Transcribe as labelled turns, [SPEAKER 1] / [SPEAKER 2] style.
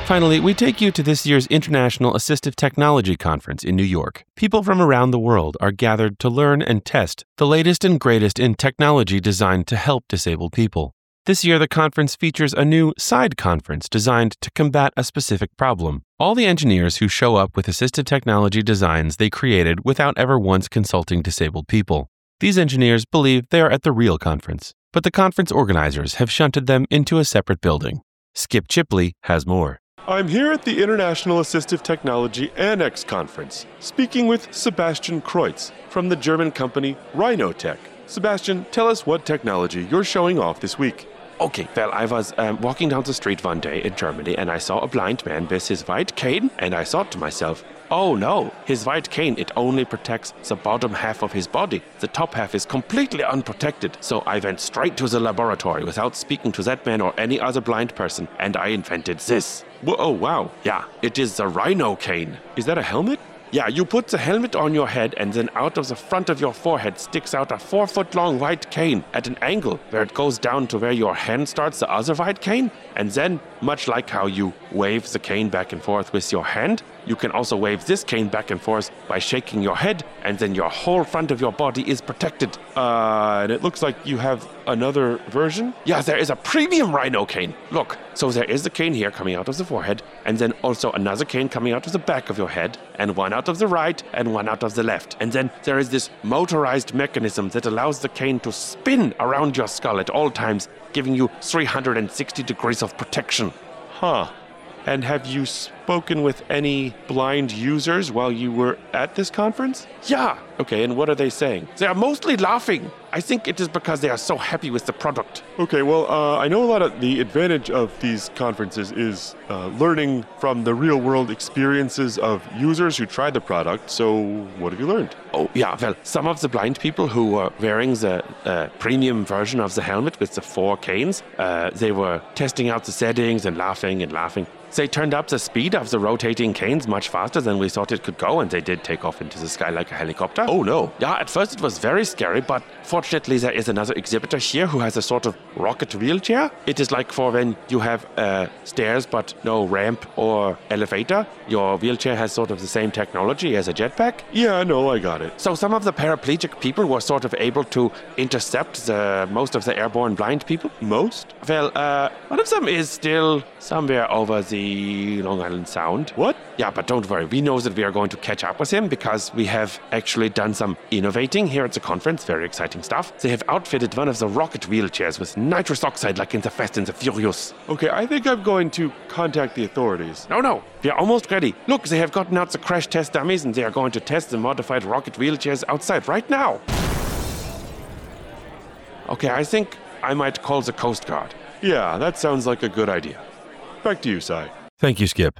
[SPEAKER 1] Finally, we take you to this year's International Assistive Technology Conference in New York. People from around the world are gathered to learn and test the latest and greatest in technology designed to help disabled people. This year, the conference features a new side conference designed to combat a specific problem. All the engineers who show up with assistive technology designs they created without ever once consulting disabled people. These engineers believe they are at the real conference, but the conference organizers have shunted them into a separate building. Skip Chipley has more.
[SPEAKER 2] I'm here at the International Assistive Technology Annex Conference, speaking with Sebastian Kreutz from the German company Rhinotech. Sebastian, tell us what technology you're showing off this week.
[SPEAKER 3] Okay, well, I was walking down the street one day in Germany and I saw a blind man with his white cane and I thought to myself, oh no, his white cane, it only protects the bottom half of his body. The top half is completely unprotected. So I went straight to the laboratory without speaking to that man or any other blind person and I invented this.
[SPEAKER 2] Whoa, oh, wow.
[SPEAKER 3] Yeah, it is the Rhino cane.
[SPEAKER 2] Is that a helmet?
[SPEAKER 3] Yeah, you put the helmet on your head and then out of the front of your forehead sticks out a 4-foot-long white cane at an angle where it goes down to where your hand starts the other white cane. And then, much like how you wave the cane back and forth with your hand, you can also wave this cane back and forth by shaking your head, and then your whole front of your body is protected.
[SPEAKER 2] And it looks like you have another version?
[SPEAKER 3] Yeah, there is a premium Rhino cane. Look, so there is the cane here coming out of the forehead, and then also another cane coming out of the back of your head, and one out of the right, and one out of the left. And then there is this motorized mechanism that allows the cane to spin around your skull at all times, giving you 360 degrees of protection.
[SPEAKER 2] Huh. And have you spoken with any blind users while you were at this conference?
[SPEAKER 3] Yeah.
[SPEAKER 2] Okay, and what are they saying?
[SPEAKER 3] They are mostly laughing. I think it is because they are so happy with the product.
[SPEAKER 2] Okay, well, I know a lot of the advantage of these conferences is learning from the real-world experiences of users who tried the product. So what have you learned?
[SPEAKER 3] Oh, yeah, well, some of the blind people who were wearing the premium version of the helmet with the 4 canes, they were testing out the settings and laughing and laughing. They turned up the speed of the rotating canes much faster than we thought it could go, and they did take off into the sky like a helicopter.
[SPEAKER 2] Oh, no.
[SPEAKER 3] Yeah, at first it was very scary, but fortunately there is another exhibitor here who has a sort of rocket wheelchair. It is like for when you have stairs but no ramp or elevator. Your wheelchair has sort of the same technology as a jetpack.
[SPEAKER 2] Yeah, no, I got it.
[SPEAKER 3] So some of the paraplegic people were sort of able to intercept most of the airborne blind people.
[SPEAKER 2] Most?
[SPEAKER 3] Well, one of them is still somewhere over the Long Island Sound.
[SPEAKER 2] What?
[SPEAKER 3] Yeah, but don't worry. We know that we are going to catch up with him because we have actually done some innovating here at the conference. Very exciting stuff. They have outfitted one of the rocket wheelchairs with nitrous oxide like in the Fast and the Furious.
[SPEAKER 2] Okay, I think I'm going to contact the authorities.
[SPEAKER 3] No. We are almost ready. Look, they have gotten out the crash test dummies and they are going to test the modified rocket wheelchairs outside right now. Okay, I think I might call the Coast Guard.
[SPEAKER 2] Yeah, that sounds like a good idea. Back to you, Sai.
[SPEAKER 1] Thank you, Skip.